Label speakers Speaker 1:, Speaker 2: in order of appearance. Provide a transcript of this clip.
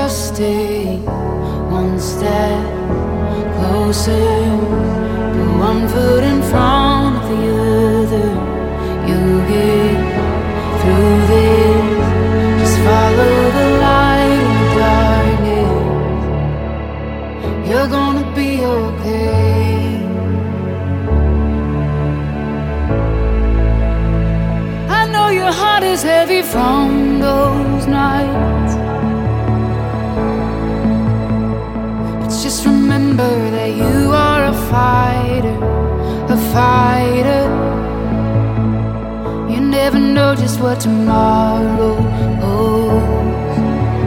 Speaker 1: just stay one step closer, put one foot in front of the other. You'll get through this, just follow the light in the darkness. You're gonna be okay. I know your heart is heavy from those nights, but just remember that you are a fighter, a fighter. You never know just what tomorrow